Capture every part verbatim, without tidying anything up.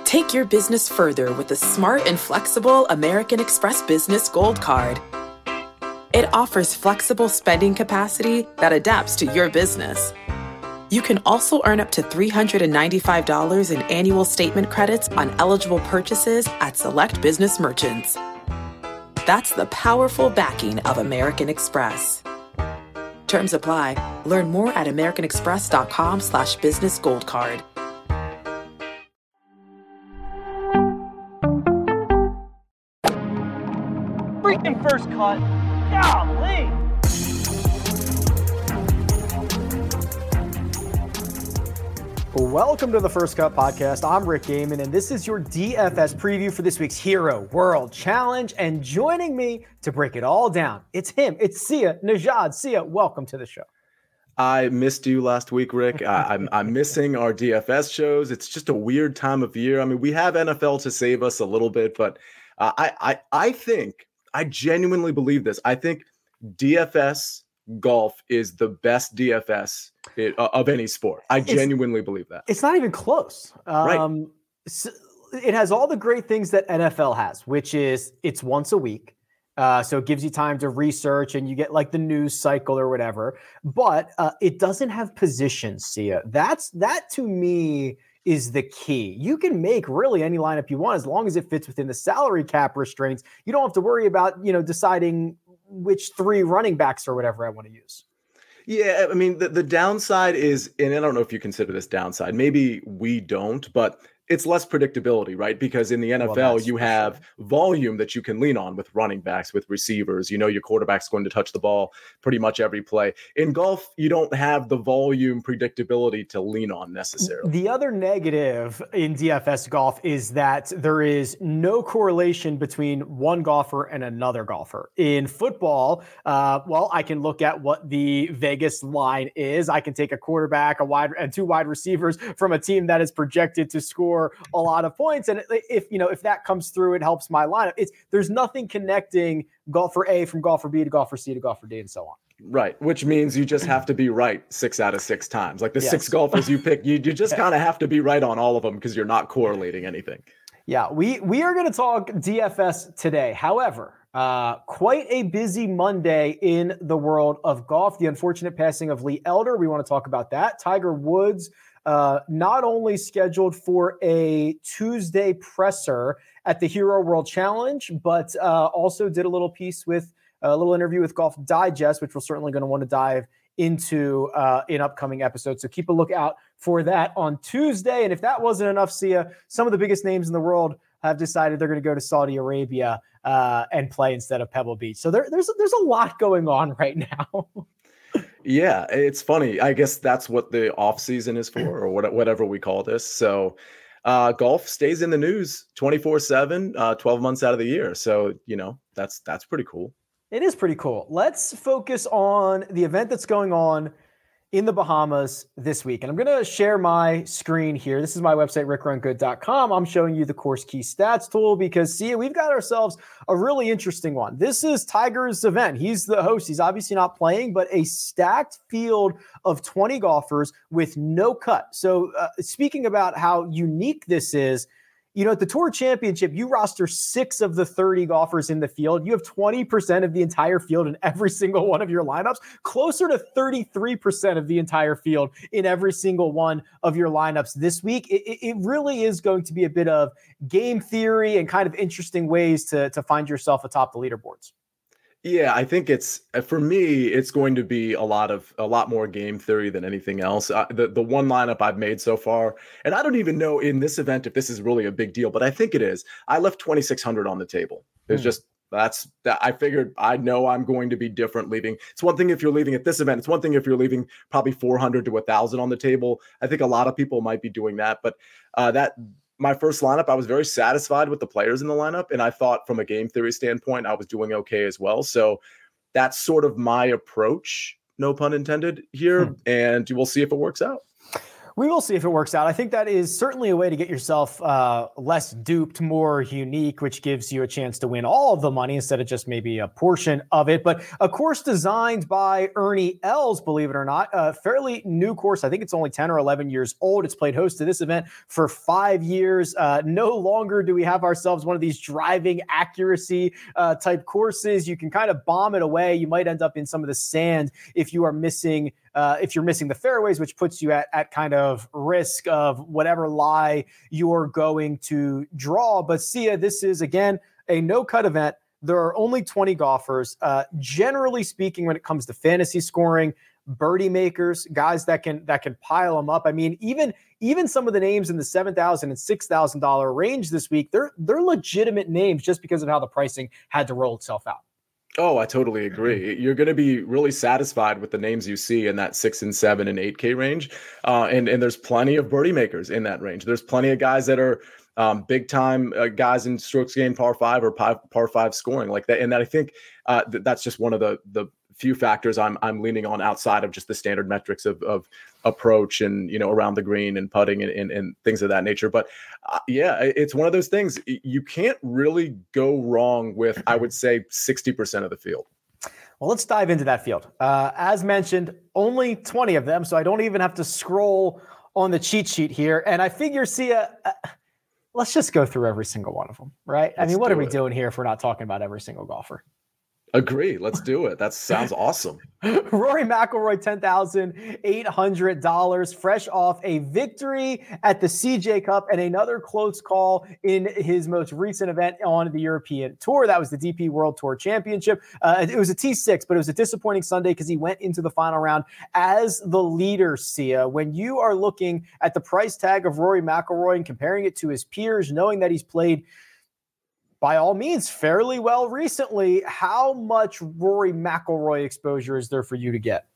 Take your business further with the smart and flexible American Express Business Gold Card. It offers flexible spending capacity that adapts to your business. You can also earn up to three hundred ninety-five dollars in annual statement credits on eligible purchases at select business merchants. That's the powerful backing of American Express. Terms apply. Learn more at americanexpress.com slash business gold card. Freaking first cut. Golly. Welcome to the First Cut Podcast. I'm Rick Gaiman, and this is your D F S preview for this week's Hero World Challenge. And joining me to break it all down, it's him. It's Sia Nejad. Sia, welcome to the show. I missed you last week, Rick. I, I'm I'm missing our D F S shows. It's just a weird time of year. I mean, we have N F L to save us a little bit, but uh, I I I think I genuinely believe this. I think D F S golf is the best D F S it, uh, of any sport. I it's, genuinely believe that. It's not even close. Um, right. So it has all the great things that N F L has, which is it's once a week. Uh, so it gives you time to research and you get like the news cycle or whatever. But uh, it doesn't have positions, Sia. That's that to me is the key. You can make really any lineup you want as long as it fits within the salary cap restraints. You don't have to worry about, you know, deciding which three running backs or whatever I want to use. Yeah, I mean, the, the downside is, and I don't know if you consider this downside, maybe we don't, but it's less predictability, right? Because in the N F L, well, you have sure. volume that you can lean on with running backs, with receivers. You know, your quarterback's going to touch the ball pretty much every play. In golf, you don't have the volume predictability to lean on necessarily. The other negative in D F S golf is that there is no correlation between one golfer and another golfer. In football, uh, well, I can look at what the Vegas line is. I can take a quarterback, a wide, and two wide receivers from a team that is projected to score a lot of points. And if, you know, if that comes through, it helps my lineup. It's there's nothing connecting golfer A from golfer B to golfer C to golfer D and so on. Right. Which means you just have to be right six out of six times. Like the yes. six golfers you pick, you, you just kind of have to be right on all of them because you're not correlating anything. Yeah, we, we are going to talk D F S today. However, uh, quite a busy Monday in the world of golf. The unfortunate passing of Lee Elder. We want to talk about that. Tiger Woods Uh, not only scheduled for a Tuesday presser at the Hero World Challenge, but uh, also did a little piece with a little interview with Golf Digest, which we're certainly going to want to dive into uh, in upcoming episodes. So keep a lookout for that on Tuesday. And if that wasn't enough, Sia, some of the biggest names in the world have decided they're going to go to Saudi Arabia uh, and play instead of Pebble Beach. So there, there's there's a lot going on right now. Yeah, it's funny. I guess that's what the off season is for, or what, whatever we call this. So uh, golf stays in the news twenty-four seven, uh, twelve months out of the year. So, you know, that's that's pretty cool. It is pretty cool. Let's focus on the event that's going on in the Bahamas this week. And I'm going to share my screen here. This is my website, rick run good dot com. I'm showing you the course key stats tool because, see, we've got ourselves a really interesting one. This is Tiger's event. He's the host. He's obviously not playing, but a stacked field of twenty golfers with no cut. So uh, speaking about how unique this is, you know, at the Tour Championship, you roster six of the thirty golfers in the field. You have twenty percent of the entire field in every single one of your lineups, closer to thirty-three percent of the entire field in every single one of your lineups this week. It, it really is going to be a bit of game theory and kind of interesting ways to, to find yourself atop the leaderboards. Yeah, I think it's, for me, it's going to be a lot of a lot more game theory than anything else. Uh, the the one lineup I've made so far, and I don't even know in this event if this is really a big deal, but I think it is. I left twenty-six hundred on the table. It's mm. just that's that. I figured I know I'm going to be different leaving. It's one thing if you're leaving at this event. It's one thing if you're leaving probably four hundred to one thousand on the table. I think a lot of people might be doing that, but uh, that. My first lineup, I was very satisfied with the players in the lineup. And I thought from a game theory standpoint, I was doing okay as well. So that's sort of my approach, no pun intended here. Hmm. And we'll see if it works out. We will see if it works out. I think that is certainly a way to get yourself uh, less duped, more unique, which gives you a chance to win all of the money instead of just maybe a portion of it. But a course designed by Ernie Els, believe it or not, a fairly new course. I think it's only ten or eleven years old. It's played host to this event for five years. Uh, no longer do we have ourselves one of these driving accuracy uh, type courses. You can kind of bomb it away. You might end up in some of the sand if you are missing Uh, if you're missing the fairways, which puts you at, at kind of risk of whatever lie you're going to draw. But Sia, this is, again, a no-cut event. There are only twenty golfers. Uh, generally speaking, when it comes to fantasy scoring, birdie makers, guys that can that can pile them up. I mean, even even some of the names in the seven thousand dollars and six thousand dollars range this week, they're they're legitimate names just because of how the pricing had to roll itself out. Oh, I totally agree. You're going to be really satisfied with the names you see in that six and seven and eight K range. Uh, and, and there's plenty of birdie makers in that range. There's plenty of guys that are um, big time uh, guys in strokes gained par five or par, par five scoring like that. And that I think uh, th- that's just one of the, the few factors I'm, I'm leaning on outside of just the standard metrics of, of approach and, you know, around the green and putting and, and, and things of that nature. But uh, yeah, it's one of those things you can't really go wrong with, I would say sixty percent of the field. Well, let's dive into that field. Uh, as mentioned, only twenty of them, so I don't even have to scroll on the cheat sheet here. And I figure, Sia, uh, let's just go through every single one of them, right? Let's I mean, what are we it. doing here if we're not talking about every single golfer? Agree. Let's do it. That sounds awesome. Rory McIlroy, ten thousand eight hundred dollars, fresh off a victory at the C J Cup and another close call in his most recent event on the European Tour. That was the D P World Tour Championship. Uh, it was a T six, but it was a disappointing Sunday because he went into the final round as the leader, Sia. When you are looking at the price tag of Rory McIlroy and comparing it to his peers, knowing that he's played by all means, fairly well recently, how much Rory McIlroy exposure is there for you to get?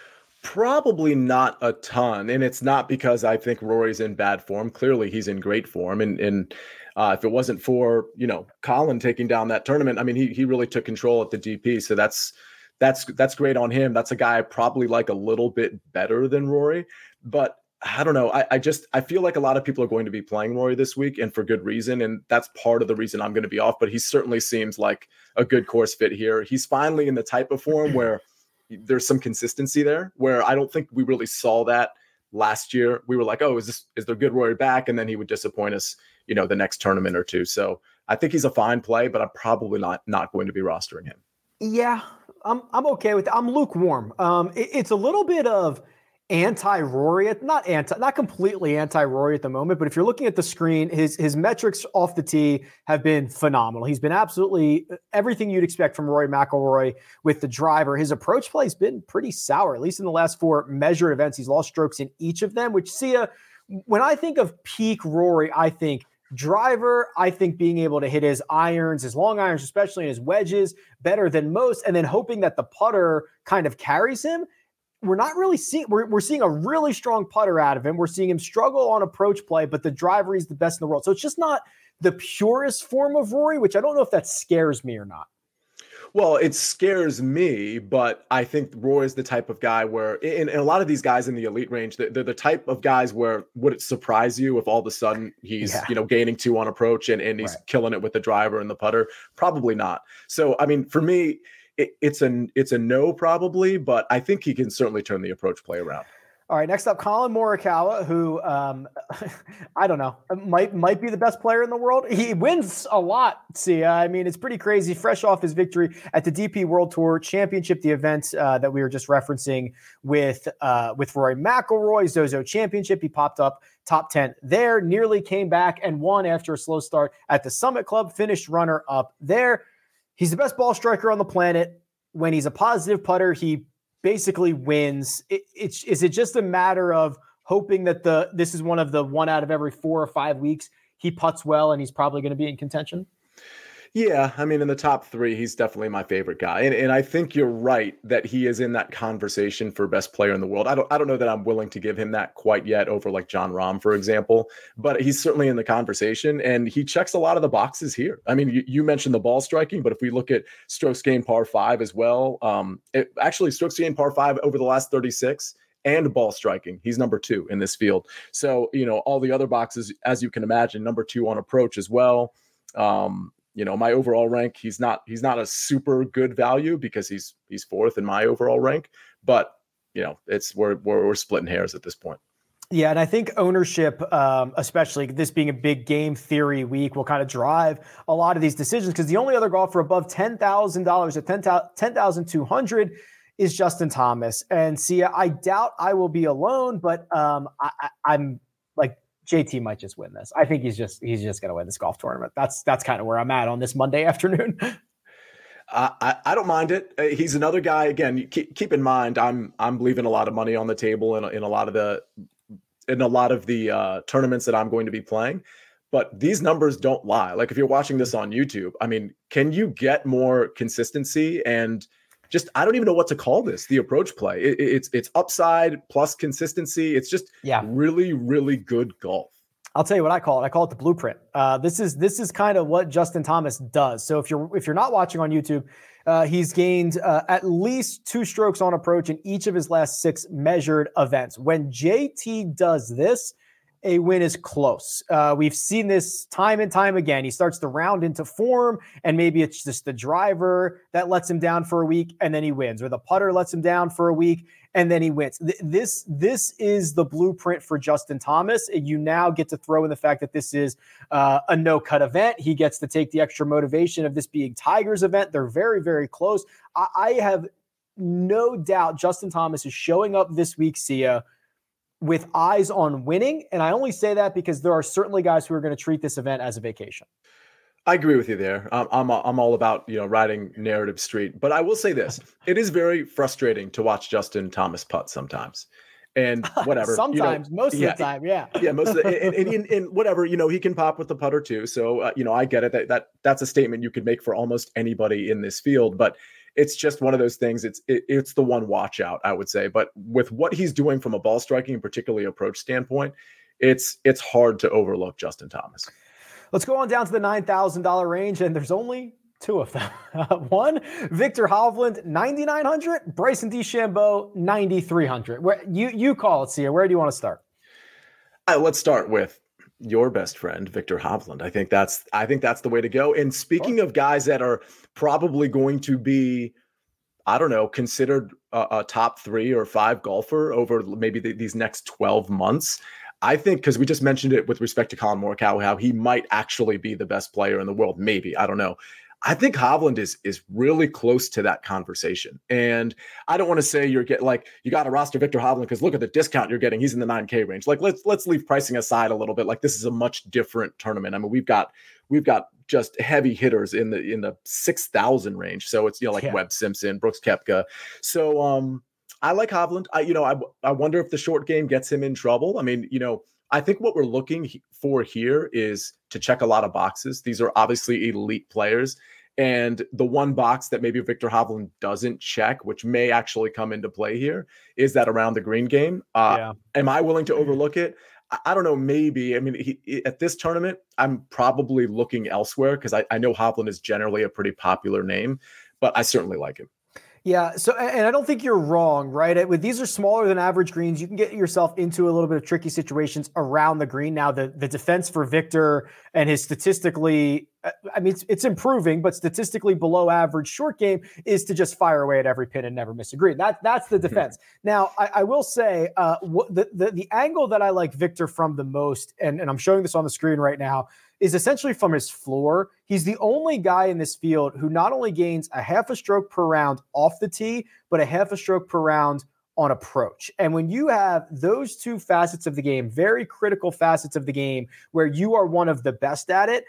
Probably not a ton. And it's not because I think Rory's in bad form. Clearly, he's in great form. And, and uh, if it wasn't for, you know, Colin taking down that tournament, I mean, he he really took control at the D P. So that's that's that's great on him. That's a guy I probably like a little bit better than Rory. But I don't know. I, I just, I feel like a lot of people are going to be playing Rory this week and for good reason. And that's part of the reason I'm going to be off, but he certainly seems like a good course fit here. He's finally in the type of form where there's some consistency there, where I don't think we really saw that last year. We were like, oh, is this, is there good Rory back? And then he would disappoint us, you know, the next tournament or two. So I think he's a fine play, but I'm probably not, not going to be rostering him. Yeah, I'm, I'm okay with it. I'm lukewarm. Um, it, it's a little bit of anti-Rory, not anti, not completely anti-Rory at the moment, but if you're looking at the screen, his his metrics off the tee have been phenomenal. He's been absolutely everything you'd expect from Rory McIlroy with the driver. His approach play has been pretty sour, at least in the last four measured events. He's lost strokes in each of them, which, Sia, when I think of peak Rory, I think driver, I think being able to hit his irons, his long irons, especially his wedges, better than most, and then hoping that the putter kind of carries him. We're not really seeing, we're, we're seeing a really strong putter out of him. We're seeing him struggle on approach play, but the driver is the best in the world. So it's just not the purest form of Rory, which I don't know if that scares me or not. Well, it scares me, but I think Rory is the type of guy where, and, and a lot of these guys in the elite range, they're, they're the type of guys where would it surprise you if all of a sudden he's, yeah. you know, gaining two on approach and, and he's right. killing it with the driver and the putter? Probably not. So, I mean, for me, It, it's a it's a no probably, but I think he can certainly turn the approach play around. All right, next up, Colin Morikawa, who um, I don't know, might might be the best player in the world. He wins a lot, see. I mean, it's pretty crazy. Fresh off his victory at the D P World Tour Championship, the event uh, that we were just referencing with uh, with Rory McIlroy, Zozo Championship. He popped up top ten there, nearly came back and won after a slow start at the Summit Club, finished runner-up there. He's the best ball striker on the planet. When he's a positive putter, he basically wins. It, it's, is it just a matter of hoping that the this is one of the one out of every four or five weeks he putts well and he's probably going to be in contention? Yeah, I mean, in the top three, he's definitely my favorite guy. And, and I think you're right that he is in that conversation for best player in the world. I don't I don't know that I'm willing to give him that quite yet over like Jon Rahm, for example, but he's certainly in the conversation and he checks a lot of the boxes here. I mean, you, you mentioned the ball striking, but if we look at strokes gained par five as well, um, it, actually strokes gained par five over the last thirty-six, and ball striking. He's number two in this field. So, you know, all the other boxes, as you can imagine, number two on approach as well. Um, you know, my overall rank, he's not, he's not a super good value because he's, he's fourth in my overall rank, but you know, it's, we're, we're, we're splitting hairs at this point. Yeah, and I think ownership, um, especially this being a big game theory week, will kind of drive a lot of these decisions, because the only other golfer above ten thousand dollars at ten thousand two hundred dollars is Justin Thomas. And see, I doubt I will be alone, but um, I, I, I'm like, J T might just win this. I think he's just he's just going to win this golf tournament. That's that's kind of where I'm at on this Monday afternoon. Uh, I, I don't mind it. Uh, he's another guy. Again, keep, keep in mind, I'm I'm leaving a lot of money on the table in, in a lot of the in a lot of the uh, tournaments that I'm going to be playing. But these numbers don't lie. Like if you're watching this on YouTube, I mean, can you get more consistency and just, I don't even know what to call this, the approach play. It, it's it's upside plus consistency. It's just yeah. really, really good golf. I'll tell you what I call it. I call it the blueprint. Uh, this is this is kind of what Justin Thomas does. So if you're if you're not watching on YouTube, uh, he's gained uh, at least two strokes on approach in each of his last six measured events. When J T does this, a win is close. Uh, we've seen this time and time again. He starts to round into form, and maybe it's just the driver that lets him down for a week, and then he wins, or the putter lets him down for a week, and then he wins. Th- this this is the blueprint for Justin Thomas. You now get to throw in the fact that this is uh, a no-cut event. He gets to take the extra motivation of this being Tiger's event. They're very, very close. I, I have no doubt Justin Thomas is showing up this week, Sia, with eyes on winning. And I only say that because there are certainly guys who are going to treat this event as a vacation. I agree with you there. Um, I'm I'm all about, you know, riding narrative street, but I will say this: it is very frustrating to watch Justin Thomas putt sometimes, and whatever. sometimes, you know, most of yeah, the time, yeah, yeah, most of the, and, and, and, and whatever, you know, he can pop with the putter too. So uh, you know, I get it. That that that's a statement you could make for almost anybody in this field, but it's just one of those things. It's it, it's the one watch out, I would say. But with what he's doing from a ball striking and particularly approach standpoint, it's it's hard to overlook Justin Thomas. Let's go on down to the nine thousand dollars range, and there's only two of them. One, Viktor Hovland, ninety-nine hundred, Bryson DeChambeau, ninety-three hundred. Where you you call it, Sia. Where do you want to start? Uh, let's start with your best friend, Viktor Hovland. I think that's I think that's the way to go. And speaking of guys that are probably going to be, I don't know, considered a, a top three or five golfer over maybe the, these next twelve months, I think, because we just mentioned it with respect to Colin Morikawa, how he might actually be the best player in the world. Maybe, I don't know. I think Hovland is is really close to that conversation. And I don't want to say you're getting like you got to roster Viktor Hovland because look at the discount you're getting. He's in the nine K range. Like let's let's leave pricing aside a little bit. Like this is a much different tournament. I mean, we've got we've got just heavy hitters in the in the six thousand range. So it's, you know, like yeah. Webb Simpson, Brooks Koepka. So um I like Hovland. I you know, I I wonder if the short game gets him in trouble. I mean, you know, I think what we're looking for here is to check a lot of boxes. These are obviously elite players. And the one box that maybe Viktor Hovland doesn't check, which may actually come into play here, is that around the green game. Uh, yeah. Am I willing to overlook it? I, I don't know. Maybe. I mean, he, he, at this tournament, I'm probably looking elsewhere because I, I know Hovland is generally a pretty popular name, but I certainly like him. Yeah. So, and I don't think you're wrong, right? With these are smaller than average greens, you can get yourself into a little bit of tricky situations around the green. Now, the, the defense for Viktor and his statistically, I mean, it's, it's improving, but statistically below average short game is to just fire away at every pin and never miss a green. That, that's the defense. Mm-hmm. Now, I, I will say uh, what, the, the, the angle that I like Viktor from the most, and, and I'm showing this on the screen right now, is essentially from his floor. He's the only guy in this field who not only gains a half a stroke per round off the tee, but a half a stroke per round on approach. And when you have those two facets of the game, very critical facets of the game, where you are one of the best at it,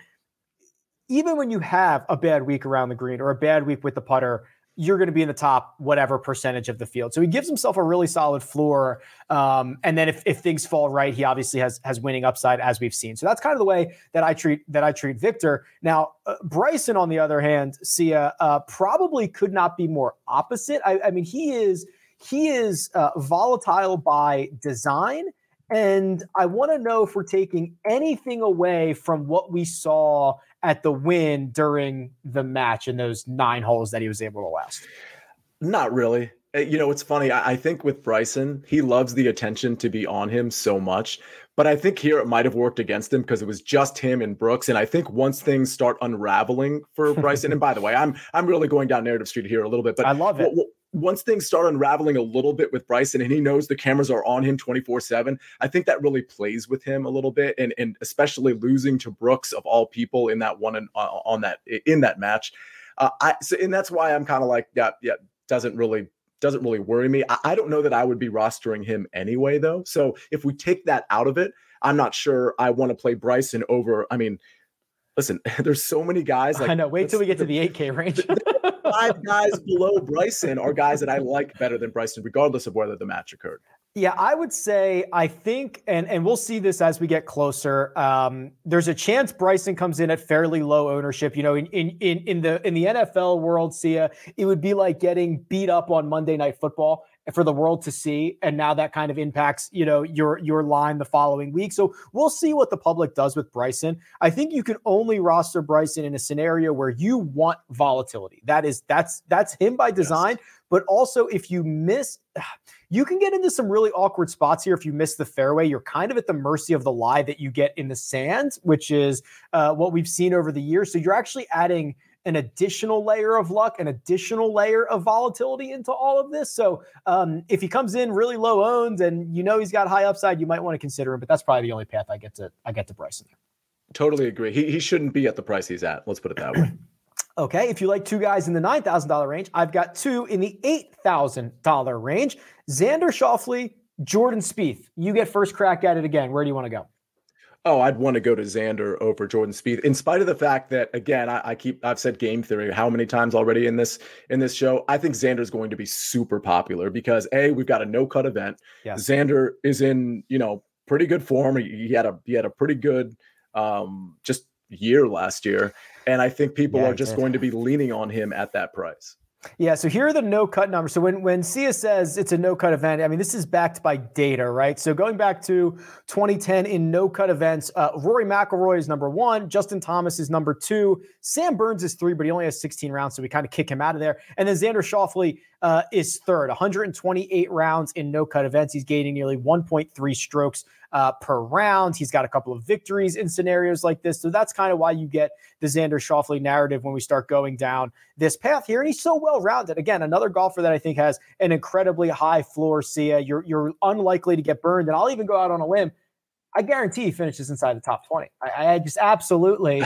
even when you have a bad week around the green or a bad week with the putter, you're going to be in the top whatever percentage of the field. So he gives himself a really solid floor. Um, and then if, if things fall right, he obviously has has winning upside, as we've seen. So that's kind of the way that I treat that I treat Viktor. Now, uh, Bryson, on the other hand, Sia, uh, probably could not be more opposite. I, I mean, he is he is uh, volatile by design. And I want to know if we're taking anything away from what we saw at the win during the match in those nine holes that he was able to last. Not really. Uh, You know, it's funny. I, I think with Bryson, he loves the attention to be on him so much. But I think here it might have worked against him because it was just him and Brooks. And I think once things start unraveling for Bryson, and by the way, I'm I'm really going down narrative street here a little bit, but I love it. W- w- once things start unraveling a little bit with Bryson and he knows the cameras are on him twenty-four seven, I think that really plays with him a little bit. And, and especially losing to Brooks of all people in that one, uh, on that, in that match. Uh, I, so, and that's why I'm kind of like, yeah, yeah, doesn't really, doesn't really worry me. I, I don't know that I would be rostering him anyway, though. So if we take that out of it, I'm not sure I want to play Bryson over. I mean, listen, there's so many guys. Like, I know. Wait till we get to the eight K range. Five guys below Bryson are guys that I like better than Bryson, regardless of whether the match occurred. Yeah, I would say, I think, and, and we'll see this as we get closer. Um, there's a chance Bryson comes in at fairly low ownership. You know, in in in, in the in the N F L world, Sia, it would be like getting beat up on Monday Night Football for the world to see. And now that kind of impacts, you know, your your line the following week. So we'll see what the public does with Bryson. I think you can only roster Bryson in a scenario where you want volatility. That is, that's that's him by design. Yes. But also, if you miss, you can get into some really awkward spots here. If you miss the fairway, you're kind of at the mercy of the lie that you get in the sand, which is uh, what we've seen over the years. So you're actually adding an additional layer of luck, an additional layer of volatility into all of this. So um, if he comes in really low owned and you know he's got high upside, you might want to consider him. But that's probably the only path I get to I get to Bryson. Totally agree. He he shouldn't be at the price he's at. Let's put it that way. Okay, if you like two guys in the nine thousand dollars range, I've got two in the eight thousand dollars range. Xander Schauffele, Jordan Spieth. You get first crack at it again. Where do you want to go? Oh, I'd want to go to Xander over Jordan Spieth, in spite of the fact that, again, I, I keep I've said game theory how many times already in this in this show. I think Xander is going to be super popular because A, we've got a no cut event. Yes. Xander is in, you know, pretty good form. He, he had a he had a pretty good um, just year last year. And I think people yeah, are just going to be leaning on him at that price. Yeah, so here are the no-cut numbers. So when, when Sia says it's a no-cut event, I mean, this is backed by data, right? So going back to twenty ten in no-cut events, uh, Rory McIlroy is number one, Justin Thomas is number two, Sam Burns is three, but he only has sixteen rounds, so we kind of kick him out of there. And then Xander Schauffele uh, is third, one hundred twenty-eight rounds in no-cut events. He's gaining nearly one point three strokes uh, per round. He's got a couple of victories in scenarios like this. So that's kind of why you get the Xander Schauffele narrative when we start going down this path here. And he's so well-rounded. Again, another golfer that I think has an incredibly high floor, Sia. You're, you're unlikely to get burned. And I'll even go out on a limb. I guarantee he finishes inside the top twenty. I, I just absolutely,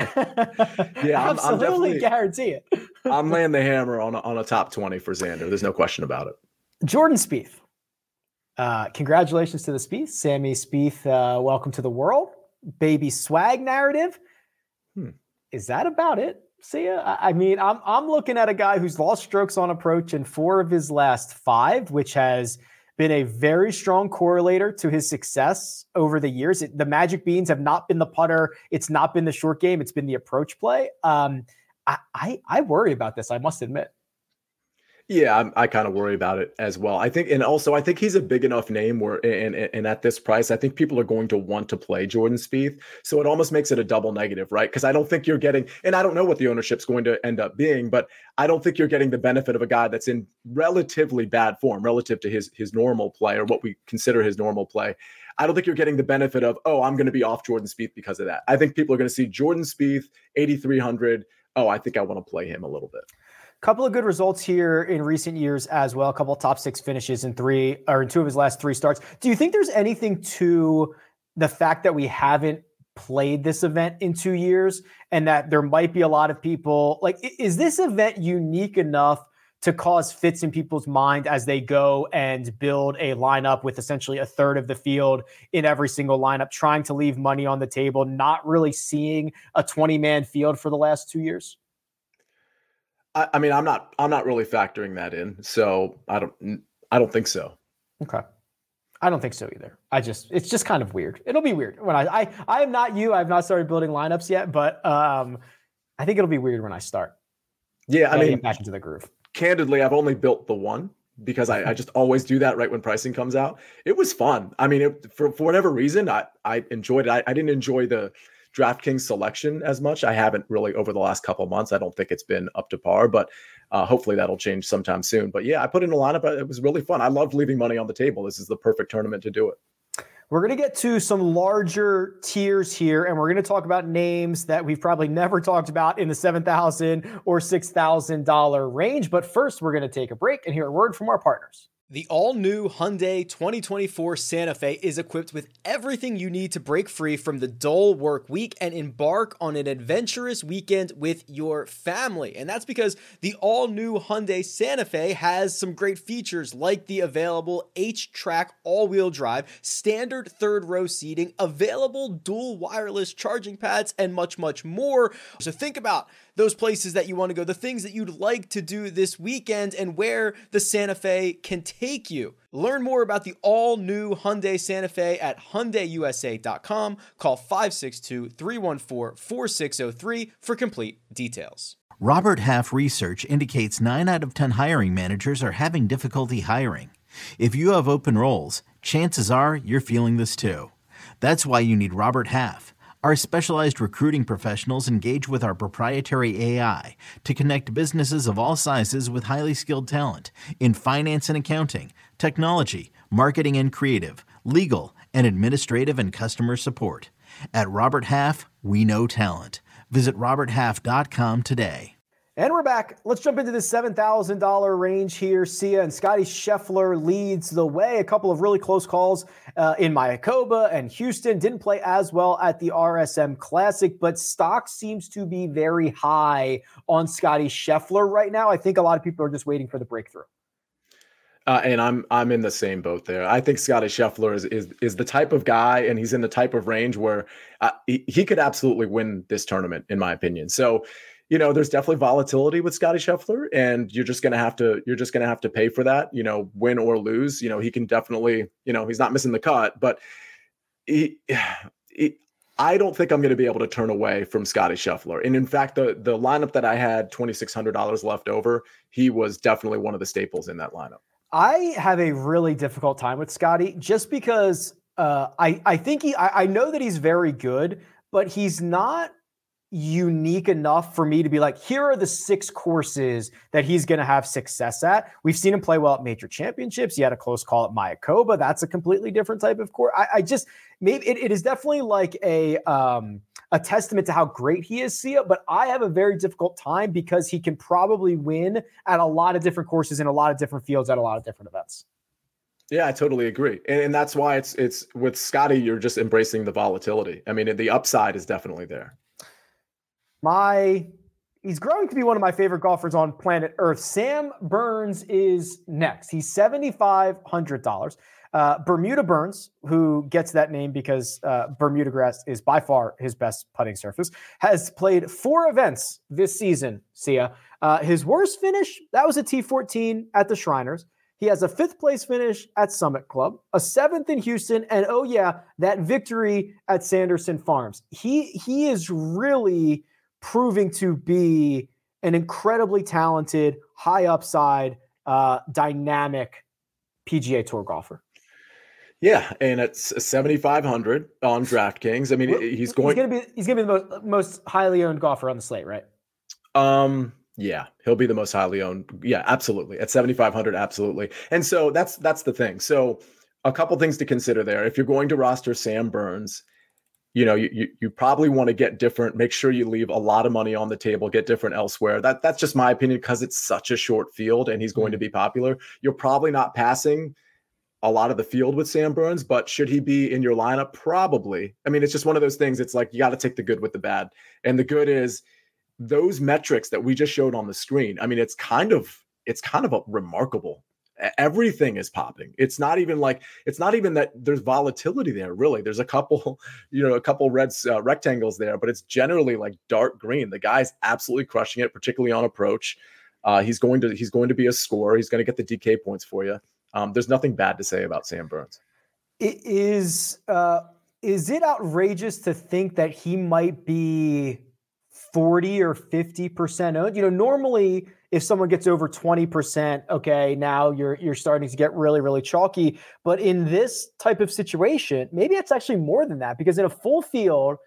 yeah, I'm, absolutely I'm guarantee it. I'm laying the hammer on a, on a top twenty for Xander. There's no question about it. Jordan Spieth. Uh, congratulations to the Spieth. Sammy Spieth, uh, welcome to the world. Baby swag narrative. Hmm. Is that about it? See, I, I mean, I'm I'm looking at a guy who's lost strokes on approach in four of his last five, which has been a very strong correlator to his success over the years. It, the magic beans have not been the putter. It's not been the short game. It's been the approach play. Um, I, I, I worry about this, I must admit. Yeah, I'm, I kind of worry about it as well. I think, and also I think he's a big enough name where, and, and, and at this price, I think people are going to want to play Jordan Spieth. So it almost makes it a double negative, right? Because I don't think you're getting, and I don't know what the ownership's going to end up being, but I don't think you're getting the benefit of a guy that's in relatively bad form relative to his his normal play, or what we consider his normal play. I don't think you're getting the benefit of, oh, I'm going to be off Jordan Spieth because of that. I think people are going to see Jordan Spieth, eighty-three hundred. Oh, I think I want to play him a little bit. Couple of good results here in recent years as well. A couple of top six finishes in three or in two of his last three starts. Do you think there's anything to the fact that we haven't played this event in two years and that there might be a lot of people like, is this event unique enough to cause fits in people's mind as they go and build a lineup with essentially a third of the field in every single lineup, trying to leave money on the table, not really seeing a twenty man field for the last two years? I, I mean, I'm not, I'm not really factoring that in. So I don't, I don't think so. Okay. I don't think so either. I just, it's just kind of weird. It'll be weird when I, I, I am not you. I've not started building lineups yet, but um, I think it'll be weird when I start. Yeah. I mean, get back into the groove. Candidly, I've only built the one because I, I just always do that right when pricing comes out. It was fun. I mean, it, for, for whatever reason, I, I enjoyed it. I, I didn't enjoy the, DraftKings selection as much. I haven't really over the last couple of months. I don't think it's been up to par, but uh, hopefully that'll change sometime soon. But yeah, I put in a lineup. It was really fun. I love leaving money on the table. This is the perfect tournament to do it. We're going to get to some larger tiers here, and we're going to talk about names that we've probably never talked about in the seven thousand dollars or six thousand dollars range. But first, we're going to take a break and hear a word from our partners. The all-new Hyundai twenty twenty-four Santa Fe is equipped with everything you need to break free from the dull work week and embark on an adventurous weekend with your family. And that's because the all-new Hyundai Santa Fe has some great features like the available H-Track all-wheel drive, standard third-row seating, available dual wireless charging pads, and much, much more. So think about those places that you want to go, the things that you'd like to do this weekend, and where the Santa Fe can take you. Learn more about the all-new Hyundai Santa Fe at Hyundai U S A dot com. Call five six two, three one four, four six zero three for complete details. Robert Half research indicates nine out of ten hiring managers are having difficulty hiring. If you have open roles, chances are you're feeling this too. That's why you need Robert Half. Our specialized recruiting professionals engage with our proprietary A I to connect businesses of all sizes with highly skilled talent in finance and accounting, technology, marketing and creative, legal, and administrative and customer support. At Robert Half, we know talent. Visit robert half dot com today. And we're back. Let's jump into the seven thousand dollars range here. Sia and Scotty Scheffler leads the way. A couple of really close calls uh, in Mayakoba and Houston. Didn't play as well at the R S M Classic, but stock seems to be very high on Scotty Scheffler right now. I think a lot of people are just waiting for the breakthrough. Uh, and I'm I'm in the same boat there. I think Scotty Scheffler is is is the type of guy, and he's in the type of range where uh, he, he could absolutely win this tournament, in my opinion. So, you know, there's definitely volatility with Scotty Scheffler, and you're just gonna have to you're just gonna have to pay for that. You know, win or lose. You know, he can definitely. You know, he's not missing the cut, but he. he I don't think I'm going to be able to turn away from Scotty Scheffler. And in fact, the the lineup that I had twenty-six hundred dollars left over, he was definitely one of the staples in that lineup. I have a really difficult time with Scotty just because uh, I, I think he, I, I know that he's very good, but he's not unique enough for me to be like, here are the six courses that he's going to have success at. We've seen him play well at major championships. He had a close call at Mayakoba. That's a completely different type of course. I, I just, maybe it, it is definitely like a, um, a testament to how great he is, Sia, but I have a very difficult time because he can probably win at a lot of different courses in a lot of different fields at a lot of different events. Yeah, I totally agree. And, and that's why it's, it's with Scotty, you're just embracing the volatility. I mean, the upside is definitely there. My, he's growing to be one of my favorite golfers on planet Earth. Sam Burns is next. He's seven thousand five hundred dollars. Uh, Bermuda Burns, who gets that name because uh, Bermuda grass is by far his best putting surface, has played four events this season, Sia. Uh, his worst finish, that was a T fourteen at the Shriners. He has a fifth place finish at Summit Club, a seventh in Houston, and oh yeah, that victory at Sanderson Farms. He he is really proving to be an incredibly talented, high upside, uh, dynamic P G A Tour golfer. Yeah, and it's seventy-five hundred on DraftKings. I mean, he's going. He's going to be. He's going to be the most, most highly owned golfer on the slate, right? Um. Yeah, he'll be the most highly owned. Yeah, absolutely. At seventy-five hundred, absolutely. And so that's that's the thing. So a couple things to consider there. If you're going to roster Sam Burns, you know, you, you you probably want to get different. Make sure you leave a lot of money on the table, get different elsewhere. That that's just my opinion because it's such a short field and he's going mm-hmm. to be popular. You're probably not passing a lot of the field with Sam Burns, but should he be in your lineup? Probably. I mean, it's just one of those things. It's like you got to take the good with the bad. And the good is those metrics that we just showed on the screen. I mean, it's kind of it's kind of a remarkable. Everything is popping. It's not even like it's not even that there's volatility there. Really, there's a couple, you know, a couple red uh, rectangles there, but it's generally like dark green. The guy's absolutely crushing it, particularly on approach. Uh, he's going to he's going to be a scorer. He's going to get the D K points for you. Um, there's nothing bad to say about Sam Burns. It is uh, is it outrageous to think that he might be forty or fifty percent owned? You know, normally if someone gets over twenty percent, okay, now you're you're starting to get really, really chalky. But in this type of situation, maybe it's actually more than that because in a full field,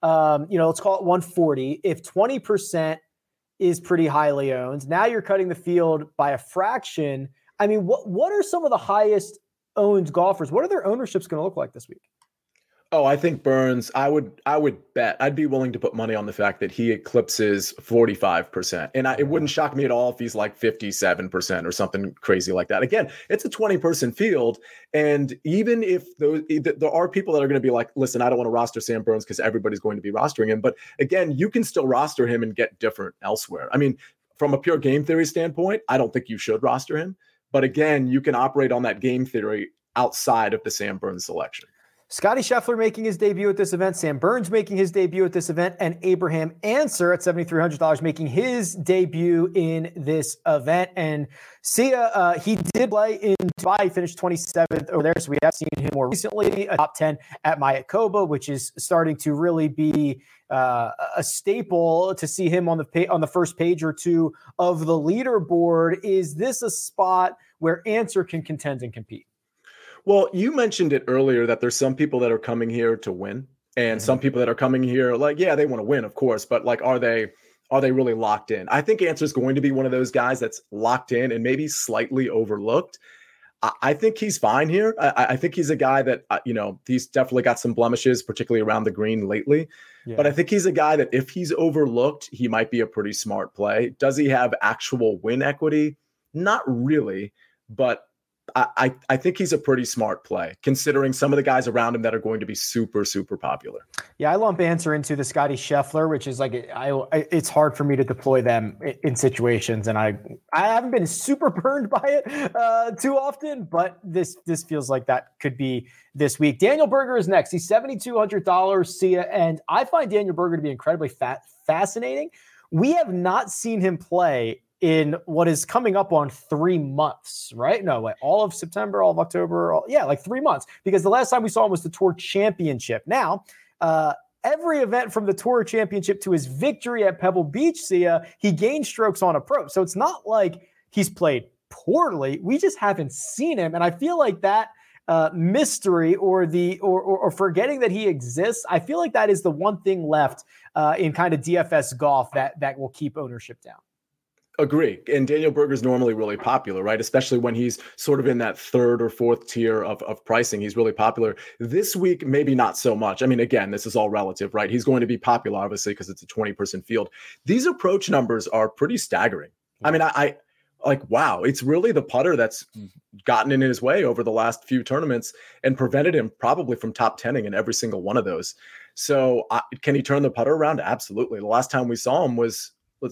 um, you know, let's call it one forty. If twenty percent is pretty highly owned, now you're cutting the field by a fraction. I mean, what what are some of the highest owned golfers? What are their ownerships going to look like this week? Oh, I think Burns, I would I would bet, I'd be willing to put money on the fact that he eclipses forty-five percent. And I, it wouldn't shock me at all if he's like fifty-seven percent or something crazy like that. Again, it's a twenty-person field. And even if those, there are people that are going to be like, listen, I don't want to roster Sam Burns because everybody's going to be rostering him. But again, you can still roster him and get different elsewhere. I mean, from a pure game theory standpoint, I don't think you should roster him. But again, you can operate on that game theory outside of the Sam Burns selection. Scotty Scheffler making his debut at this event, Sam Burns making his debut at this event, and Abraham Ancer at seven thousand three hundred dollars making his debut in this event. And Sia, uh, he did play in Dubai, finished twenty-seventh over there, so we have seen him more recently, a top ten at Mayakoba, which is starting to really be uh, a staple to see him on the pa- on the first page or two of the leaderboard. Is this a spot where Ancer can contend and compete? Well, you mentioned it earlier that there's some people that are coming here to win and mm-hmm. some people that are coming here like, yeah, they want to win, of course, but like, are they, are they really locked in? I think Ancer is going to be one of those guys that's locked in and maybe slightly overlooked. I, I think he's fine here. I, I think he's a guy that, uh, you know, he's definitely got some blemishes, particularly around the green lately, yeah. but I think he's a guy that if he's overlooked, he might be a pretty smart play. Does he have actual win equity? Not really, but I, I think he's a pretty smart play, considering some of the guys around him that are going to be super, super popular. Yeah, I lump Ancer into the Scotty Scheffler, which is like I, I, it's hard for me to deploy them in situations, and I I haven't been super burned by it uh, too often, but this this feels like that could be this week. Daniel Berger is next. He's seven thousand two hundred dollars. See ya, and I find Daniel Berger to be incredibly fat, fascinating. We have not seen him play in what is coming up on three months, right? No, wait, all of September, all of October, all, yeah, like three months. Because the last time we saw him was the Tour Championship. Now, uh, every event from the Tour Championship to his victory at Pebble Beach, Sia, he gained strokes on approach. So it's not like he's played poorly. We just haven't seen him. And I feel like that uh, mystery or the or, or, or forgetting that he exists, I feel like that is the one thing left uh, in kind of D F S golf that that will keep ownership down. Agree. And Daniel Berger's normally really popular, right? Especially when he's sort of in that third or fourth tier of, of pricing. He's really popular. This week, maybe not so much. I mean, again, this is all relative, right? He's going to be popular, obviously, because it's a twenty-person field. These approach numbers are pretty staggering. I mean, I, I like, wow, it's really the putter that's gotten in his way over the last few tournaments and prevented him probably from top tenning in every single one of those. So uh, can he turn the putter around? Absolutely. The last time we saw him was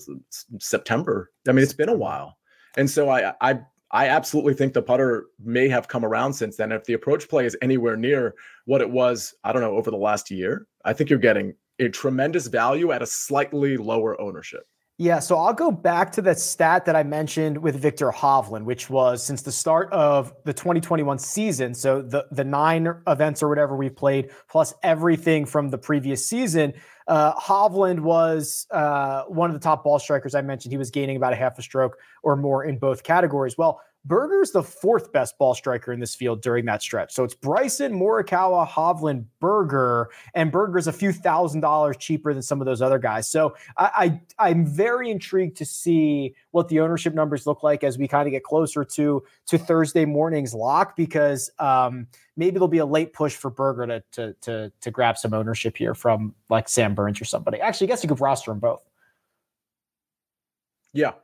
September. I mean, it's been a while. And so I, I, I absolutely think the putter may have come around since then. If the approach play is anywhere near what it was, I don't know, over the last year, I think you're getting a tremendous value at a slightly lower ownership. Yeah, so I'll go back to that stat that I mentioned with Viktor Hovland, which was since the start of the twenty twenty-one season, so the, the nine events or whatever we've played, plus everything from the previous season, uh, Hovland was uh, one of the top ball strikers. I mentioned he was gaining about a half a stroke or more in both categories. Well, Berger's the fourth best ball striker in this field during that stretch. So it's Bryson, Morikawa, Hovland, Berger, and Berger's a few thousand dollars cheaper than some of those other guys. So I, I, I'm very intrigued to see what the ownership numbers look like as we kind of get closer to, to Thursday morning's lock, because um, maybe there'll be a late push for Berger to, to, to, to grab some ownership here from like Sam Burns or somebody. Actually, I guess you could roster them both. Yeah.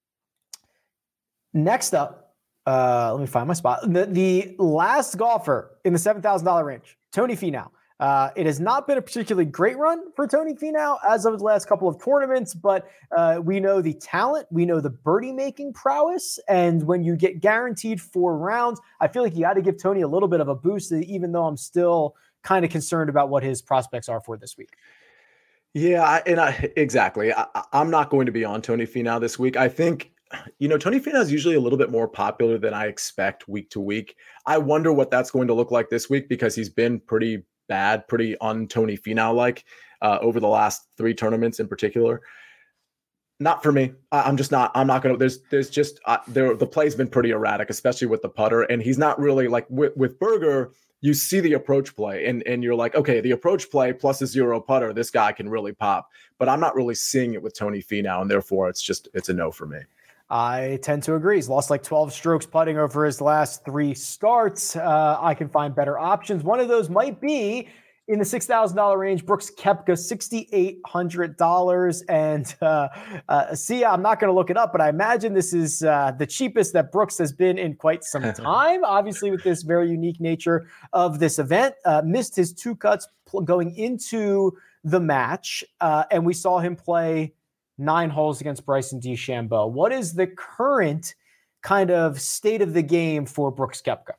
Next up, Uh, let me find my spot. The, the last golfer in the seven thousand dollars range, Tony Finau. Uh, it has not been a particularly great run for Tony Finau as of the last couple of tournaments, but uh, we know the talent, we know the birdie-making prowess, and when you get guaranteed four rounds, I feel like you got to give Tony a little bit of a boost, even though I'm still kind of concerned about what his prospects are for this week. Yeah, and I, exactly. I, I'm not going to be on Tony Finau this week. I think You know, Tony Finau is usually a little bit more popular than I expect week to week. I wonder what that's going to look like this week, because he's been pretty bad, pretty un-Tony Finau-like uh, over the last three tournaments in particular. Not for me. I, I'm just not, I'm not going to, there's, there's just, uh, there, the play's been pretty erratic, especially with the putter. And he's not really like with, with Berger, you see the approach play and, and you're like, okay, the approach play plus a zero putter, this guy can really pop. But I'm not really seeing it with Tony Finau, and therefore it's just, it's a no for me. I tend to agree. He's lost like twelve strokes putting over his last three starts. Uh, I can find better options. One of those might be in the six thousand dollars range, Brooks Koepka, six thousand eight hundred dollars. And uh, uh, see, I'm not going to look it up, but I imagine this is uh, the cheapest that Brooks has been in quite some time, obviously with this very unique nature of this event. Uh, missed his two cuts pl- going into the match, uh, and we saw him play nine holes against Bryson DeChambeau. What is the current kind of state of the game for Brooks Koepka?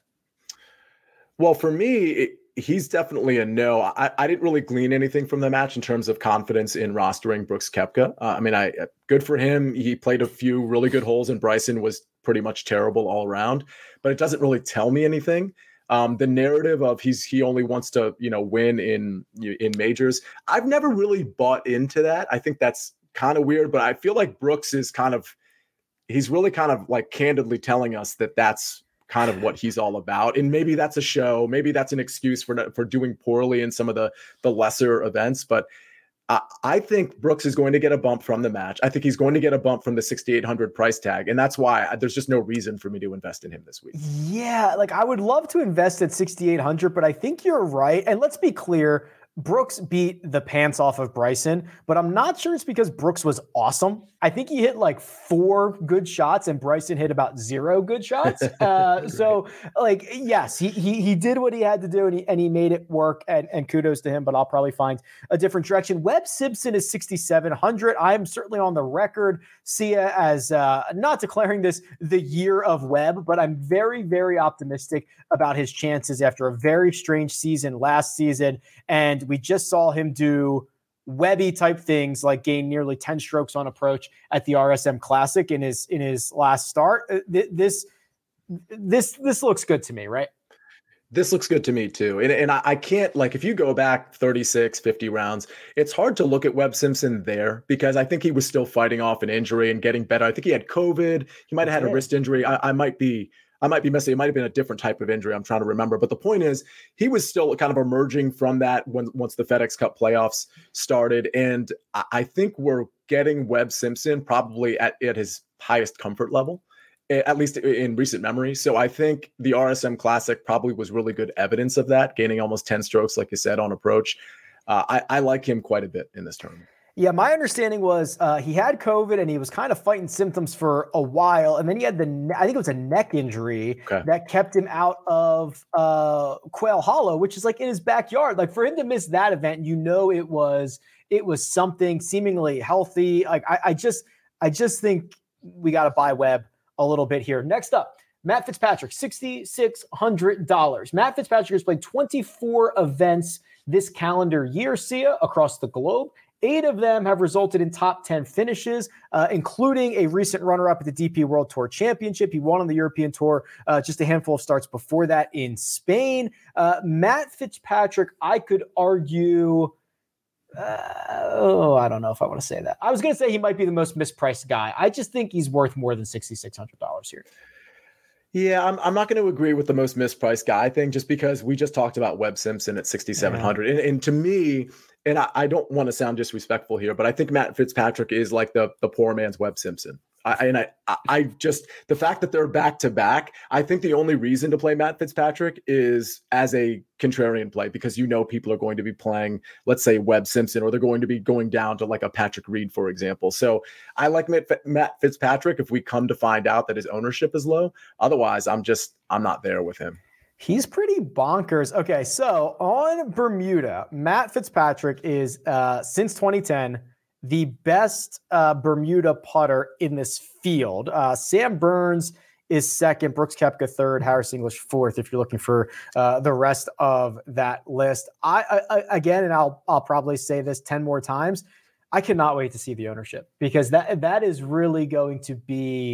Well, for me, it, he's definitely a no. I, I didn't really glean anything from the match in terms of confidence in rostering Brooks Koepka. Uh, I mean, I good for him. He played a few really good holes, and Bryson was pretty much terrible all around. But it doesn't really tell me anything. Um, the narrative of he's he only wants to you know win in in majors. I've never really bought into that. I think that's kind of weird, but I feel like Brooks is kind of he's really kind of like candidly telling us that that's kind of what he's all about. And maybe that's a show, maybe that's an excuse for for doing poorly in some of the the lesser events. But I, I think Brooks is going to get a bump from the match. I think he's going to get a bump from the sixty-eight hundred price tag. And that's why I, there's just no reason for me to invest in him this week. Yeah, like I would love to invest at sixty-eight hundred, but I think you're right. And let's be clear, Brooks beat the pants off of Bryson, but I'm not sure it's because Brooks was awesome. I think he hit like four good shots and Bryson hit about zero good shots. Uh, so like, yes, he, he, he did what he had to do and he, and he made it work, and, and kudos to him, but I'll probably find a different direction. Webb Simpson is sixty-seven hundred. I'm certainly on the record, Sia, as uh, not declaring this the year of Webb, but I'm very, very optimistic about his chances after a very strange season last season. And we just saw him do Webby type things like gain nearly ten strokes on approach at the R S M Classic in his in his last start. This this this looks good to me, right? This looks good to me too. And, and I, I can't, like, if you go back thirty-six, fifty rounds, it's hard to look at Webb Simpson there because I think he was still fighting off an injury and getting better. I think he had COVID. He might have had a wrist injury. I, I might be I might be missing. It might have been a different type of injury. I'm trying to remember. But the point is, he was still kind of emerging from that when once the FedEx Cup playoffs started. And I, I think we're getting Webb Simpson probably at, at his highest comfort level, at least in recent memory. So I think the R S M Classic probably was really good evidence of that, gaining almost ten strokes, like you said, on approach. Uh, I, I like him quite a bit in this tournament. Yeah, my understanding was uh, he had COVID and he was kind of fighting symptoms for a while. And then he had the, I think it was a neck injury okay. that kept him out of uh, Quail Hollow, which is like in his backyard. Like for him to miss that event, you know, it was, it was something seemingly healthy. Like I, I just, I just think we got to buy Webb a little bit here. Next up, Matt Fitzpatrick, six thousand six hundred dollars. Matt Fitzpatrick has played twenty-four events this calendar year, Sia, across the globe. Eight of them have resulted in top ten finishes, uh, including a recent runner-up at the D P World Tour Championship. He won on the European Tour uh, just a handful of starts before that in Spain. Uh, Matt Fitzpatrick, I could argue, uh, oh, I don't know if I want to say that. I was going to say he might be the most mispriced guy. I just think he's worth more than six thousand six hundred dollars here. Yeah, I'm I'm not going to agree with the most mispriced guy thing just because we just talked about Webb Simpson at sixty-seven hundred. Yeah. And, and to me, and I, I don't want to sound disrespectful here, but I think Matt Fitzpatrick is like the, the poor man's Webb Simpson. I, and I, I just, the fact that they're back to back, I think the only reason to play Matt Fitzpatrick is as a contrarian play, because you know people are going to be playing, let's say, Webb Simpson, or they're going to be going down to like a Patrick Reed, for example. So I like Matt Fitzpatrick if we come to find out that his ownership is low. Otherwise, I'm just, I'm not there with him. He's pretty bonkers. Okay, so on Bermuda, Matt Fitzpatrick is, uh, since twenty ten, the best uh, Bermuda putter in this field. Uh, Sam Burns is second, Brooks Koepka third, Harris English fourth, if you're looking for uh, the rest of that list. I, I again, and I'll I'll probably say this ten more times, I cannot wait to see the ownership, because that that is really going to be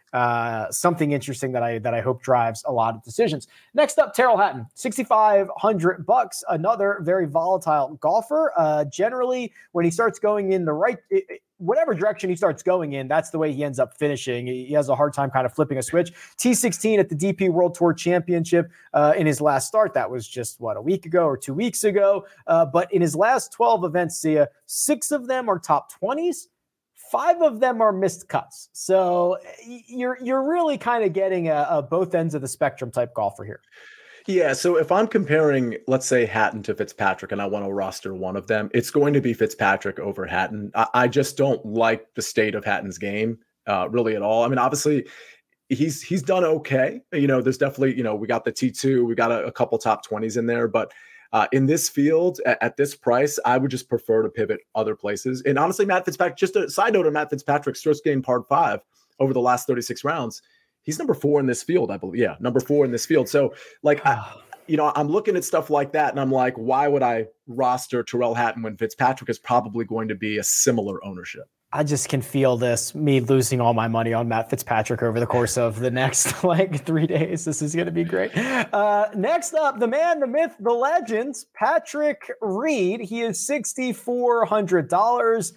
uh, something interesting that I that I hope drives a lot of decisions. Next up, Tyrrell Hatton, sixty-five hundred bucks. Another very volatile golfer. Uh, generally, when he starts going in the right, whatever direction he starts going in, that's the way he ends up finishing. He, he has a hard time kind of flipping a switch. T sixteen at the D P World Tour Championship uh, in his last start. That was just what, a week ago or two weeks ago. Uh, but in his last twelve events, Sia, six of them are top twenties. Five of them are missed cuts. So you're you're really kind of getting a, a both ends of the spectrum type golfer here. Yeah, so if I'm comparing, let's say, Hatton to Fitzpatrick, and I want to roster one of them, it's going to be Fitzpatrick over Hatton. I, I just don't like the state of Hatton's game uh, really at all. I mean, obviously, he's he's done okay. You know, there's definitely, you know, we got the T two, we got a, a couple top twenties in there, but Uh, in this field, at, at this price, I would just prefer to pivot other places. And honestly, Matt Fitzpatrick, just a side note on Matt Fitzpatrick's strokes gained par five over the last thirty-six rounds. He's number four in this field, I believe. Yeah, number four in this field. So, like, I, you know, I'm looking at stuff like that, and I'm like, why would I roster Tyrrell Hatton when Fitzpatrick is probably going to be a similar ownership? I just can feel this, me losing all my money on Matt Fitzpatrick over the course of the next like three days. This is going to be great. Uh, next up, the man, the myth, the legend, Patrick Reed. He is six thousand four hundred dollars.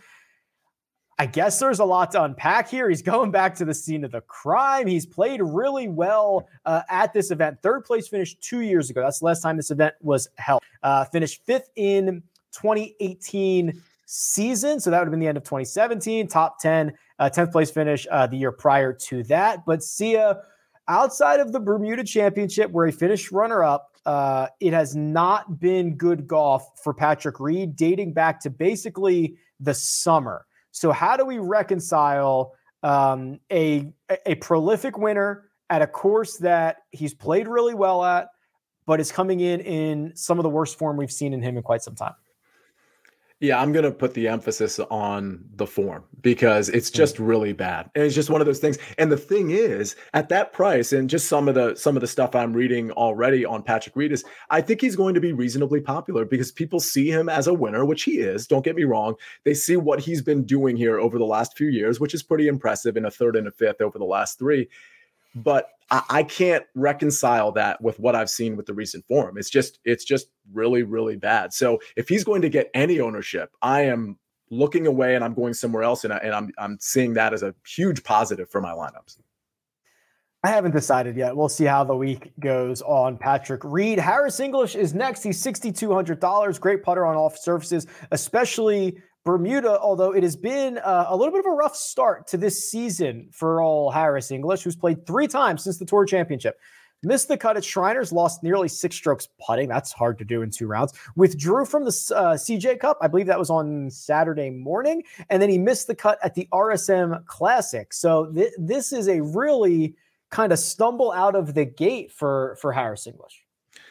I guess there's a lot to unpack here. He's going back to the scene of the crime. He's played really well uh, at this event. Third place finish two years ago. That's the last time this event was held. Uh, finished fifth in twenty eighteen season. So that would have been the end of twenty seventeen, top ten, uh, tenth place finish uh, the year prior to that. But Sia, outside of the Bermuda Championship where he finished runner up, uh, it has not been good golf for Patrick Reed dating back to basically the summer. So how do we reconcile um, a, a prolific winner at a course that he's played really well at, but is coming in in some of the worst form we've seen in him in quite some time? Yeah, I'm going to put the emphasis on the form because it's just really bad. And it's just one of those things. And the thing is, at that price, and just some of the some of the stuff I'm reading already on Patrick Reed is, I think he's going to be reasonably popular because people see him as a winner, which he is. Don't get me wrong. They see what he's been doing here over the last few years, which is pretty impressive in a third and a fifth over the last three. But I, I can't reconcile that with what I've seen with the recent form. It's just, it's just really, really bad. So if he's going to get any ownership, I am looking away and I'm going somewhere else. And, I, and I'm, I'm seeing that as a huge positive for my lineups. I haven't decided yet. We'll see how the week goes on Patrick Reed. Harris English is next. He's six thousand two hundred dollars. Great putter on all surfaces, especially Bermuda, although it has been uh, a little bit of a rough start to this season for all Harris English, who's played three times since the Tour Championship. Missed the cut at Shriners, lost nearly six strokes putting. That's hard to do in two rounds. Withdrew from the uh, C J Cup. I believe that was on Saturday morning. And then he missed the cut at the R S M Classic. So th- this is a really kind of stumble out of the gate for, for Harris English.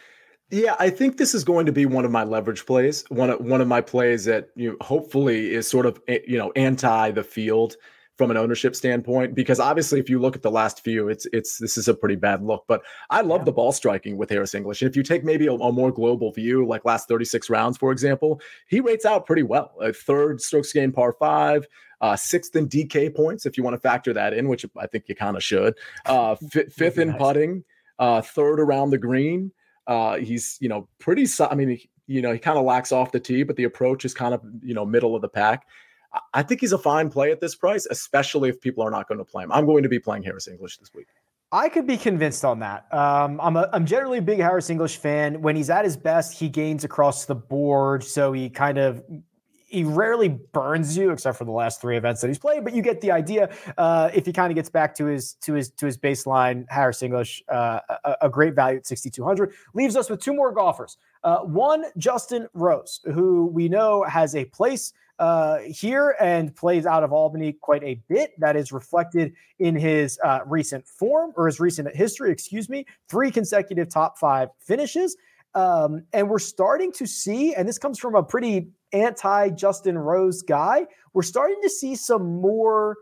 Yeah, I think this is going to be one of my leverage plays. One of one of my plays that, you know, hopefully is sort of, you know, anti the field from an ownership standpoint, because obviously if you look at the last few, it's it's this is a pretty bad look. But I love yeah. the ball striking with Harris English. And if you take maybe a, a more global view, like last thirty-six rounds, for example, he rates out pretty well. A third strokes gained par five, uh, sixth in D K points, if you want to factor that in, which I think you kind of should. Uh, f- fifth in nice. putting, uh, third around the green. Uh, he's, you know, pretty, I mean, he, you know, he kind of lacks off the tee, but the approach is kind of, you know, middle of the pack. I think he's a fine play at this price, especially if people are not going to play him. I'm going to be playing Harris English this week. I could be convinced on that. Um, I'm a, I'm generally a big Harris English fan. When he's at his best, he gains across the board. So he kind of, he rarely burns you, except for the last three events that he's played, but you get the idea. Uh, if he kind of gets back to his to his to his baseline, Harris English, uh, a, a great value at six thousand two hundred, leaves us with two more golfers. Uh, one, Justin Rose, who we know has a place uh, here and plays out of Albany quite a bit. That is reflected in his uh, recent form or his recent history. Excuse me, three consecutive top five finishes. Um, and we're starting to see, and this comes from a pretty anti-Justin Rose guy, we're starting to see some more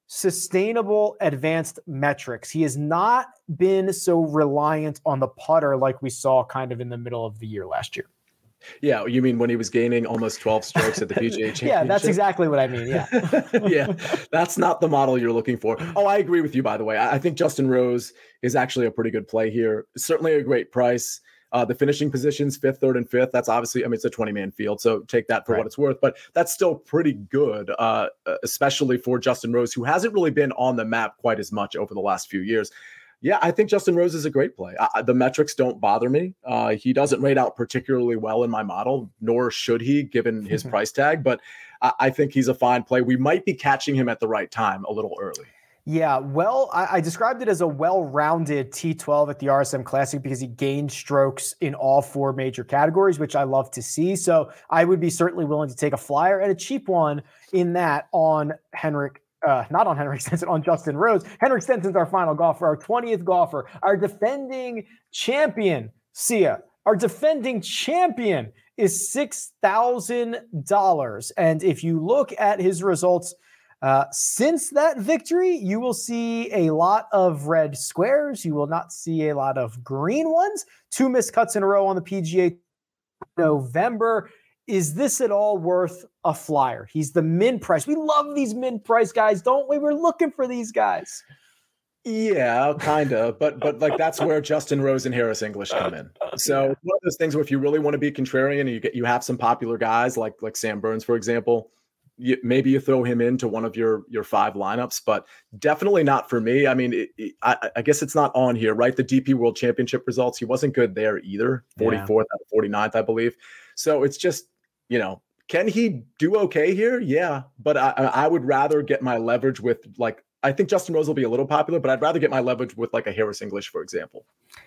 sustainable advanced metrics. He has not been so reliant on the putter like we saw kind of in the middle of the year last year. Yeah, you mean when he was gaining almost twelve strokes at the P G A Championship? Yeah, that's exactly what I mean. Yeah. Yeah, that's not the model you're looking for. Oh, I agree with you, by the way. I think Justin Rose is actually a pretty good play here. Certainly a great price. Uh, the finishing positions, fifth, third, and fifth, that's obviously, I mean, it's a twenty-man field, so take that for right. what it's worth. But that's still pretty good, uh, especially for Justin Rose, who hasn't really been on the map quite as much over the last few years. Yeah, I think Justin Rose is a great play. I, the metrics don't bother me. Uh, he doesn't rate out particularly well in my model, nor should he, given his price tag. But I, I think he's a fine play. We might be catching him at the right time a little early. Yeah, well, I, I described it as a well-rounded T twelve at the R S M Classic because he gained strokes in all four major categories, which I love to see. So I would be certainly willing to take a flyer and a cheap one in that on Henrik. Uh, not on Henrik Stenson, on Justin Rose. Henrik Stenson's our final golfer, our twentieth golfer, our defending champion, Sia. Our defending champion is six thousand dollars. And if you look at his results uh, since that victory, you will see a lot of red squares. You will not see a lot of green ones. Two missed cuts in a row on the P G A November. Is this at all worth a flyer? He's the min price. We love these min price guys, don't we? We're looking for these guys. Yeah, kind of. But but like that's where Justin Rose and Harris English come in. So yeah. One of those things where if you really want to be contrarian and you get you have some popular guys like like Sam Burns, for example, you, maybe you throw him into one of your your five lineups, but definitely not for me. I mean, it, it, I, I guess it's not on here, right? The D P World Championship results, he wasn't good there either. forty-fourth yeah. out of forty-ninth, I believe. So it's just, you know, can he do okay here? Yeah, but I, I would rather get my leverage with like, I think Justin Rose will be a little popular, but I'd rather get my leverage with like a Harris English, for example.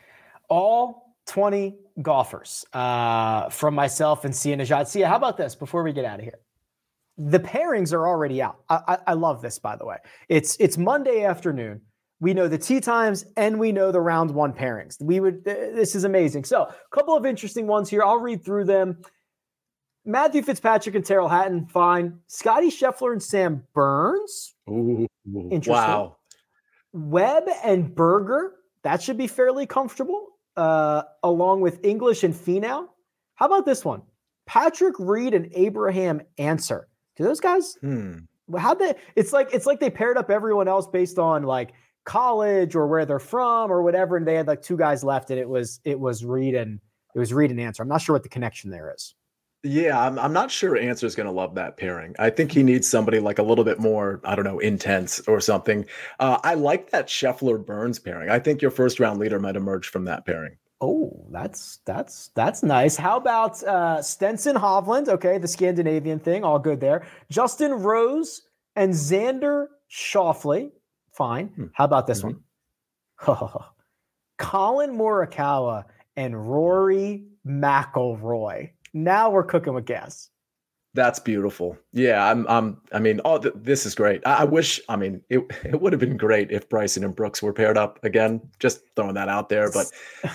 All twenty golfers uh, from myself and Sia Nejad. Sia, how about this before we get out of here? The pairings are already out. I, I, I love this, by the way. It's it's Monday afternoon. We know the tee times and we know the round one pairings. We would. Uh, this is amazing. So a couple of interesting ones here. I'll read through them. Matthew Fitzpatrick and Terrell Hatton, fine. Scotty Scheffler and Sam Burns. Ooh, interesting. Wow. Webb and Berger. That should be fairly comfortable. Uh, along with English and Finau. How about this one? Patrick Reed and Abraham Answer. Do those guys? Hmm. How they? It's like it's like they paired up everyone else based on like college or where they're from or whatever, and they had like two guys left, and it was it was Reed and it was Reed and Answer. I'm not sure what the connection there is. Yeah, I'm I'm not sure Answer's going to love that pairing. I think he needs somebody like a little bit more, I don't know, intense or something. Uh, I like that Scheffler Burns pairing. I think your first round leader might emerge from that pairing. Oh, that's that's that's nice. How about uh, Stenson Hovland? Okay, the Scandinavian thing, all good there. Justin Rose and Xander Schauffele, fine. Hmm. How about this mm-hmm. one? Colin Morikawa and Rory McIlroy. Now we're cooking with gas. That's beautiful. Yeah, I'm. I'm. I mean, oh, th- this is great. I, I wish. I mean, it it would have been great if Bryson and Brooks were paired up again. Just throwing that out there, but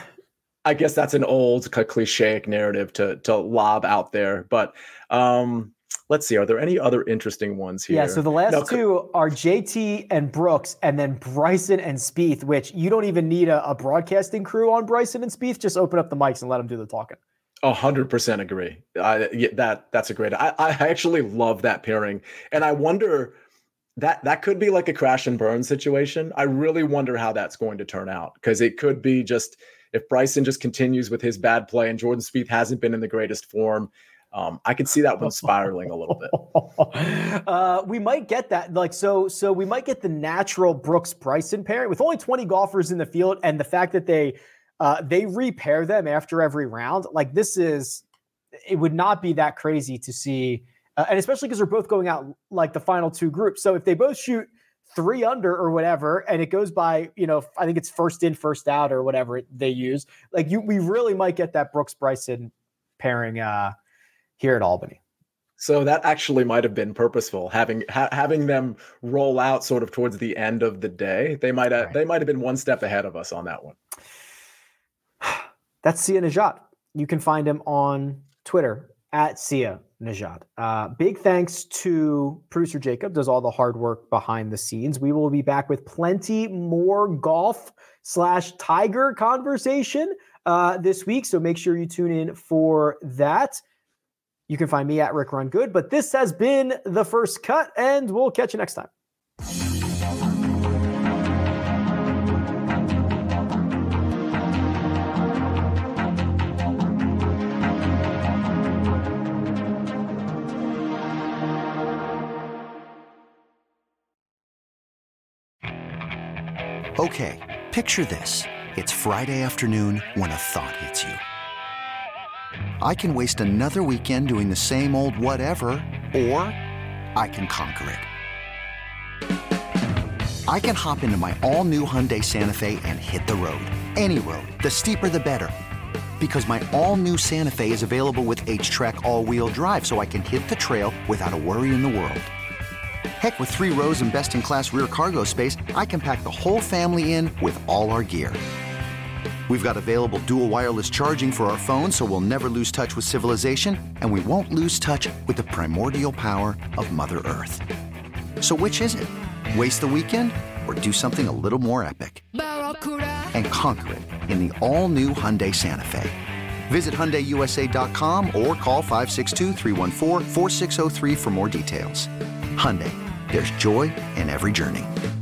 I guess that's an old clichéic narrative to to lob out there. But um, let's see. Are there any other interesting ones here? Yeah. So the last no, two are J T and Brooks, and then Bryson and Spieth. Which you don't even need a, a broadcasting crew on Bryson and Spieth. Just open up the mics and let them do the talking. A hundred percent agree. I, yeah, that that's a great. I, I actually love that pairing, and I wonder that that could be like a Crash and Burn situation. I really wonder how that's going to turn out because it could be just if Bryson just continues with his bad play and Jordan Spieth hasn't been in the greatest form. Um, I could see that one spiraling a little bit. uh, we might get that, like so. So we might get the natural Brooks Bryson pairing with only twenty golfers in the field, and the fact that they. Uh, they repair them after every round. Like this is, it would not be that crazy to see. Uh, and especially because they're both going out like the final two groups. So if they both shoot three under or whatever, and it goes by, you know, I think it's first in, first out or whatever they use, like you, we really might get that Brooks Bryson pairing uh, here at Albany. So that actually might have been purposeful, having ha- having them roll out sort of towards the end of the day. They might have, right. they might have been one step ahead of us on that one. That's Sia Nejad. You can find him on Twitter at Sia Nejad. Uh, big thanks to producer Jacob, does all the hard work behind the scenes. We will be back with plenty more golf slash Tiger conversation uh, this week, so make sure you tune in for that. You can find me at Rick Run Good, but this has been The First Cut, and we'll catch you next time. Okay, picture this. It's Friday afternoon when a thought hits you. I can waste another weekend doing the same old whatever, or I can conquer it. I can hop into my all-new Hyundai Santa Fe and hit the road. Any road. The steeper, the better. Because my all-new Santa Fe is available with H-Track all-wheel drive, so I can hit the trail without a worry in the world. Heck, with three rows and best-in-class rear cargo space, I can pack the whole family in with all our gear. We've got available dual wireless charging for our phones, so we'll never lose touch with civilization, and we won't lose touch with the primordial power of Mother Earth. So which is it? Waste the weekend or do something a little more epic? And conquer it in the all-new Hyundai Santa Fe. Visit Hyundai U S A dot com or call five six two, three one four, four six zero three for more details. Hyundai, there's joy in every journey.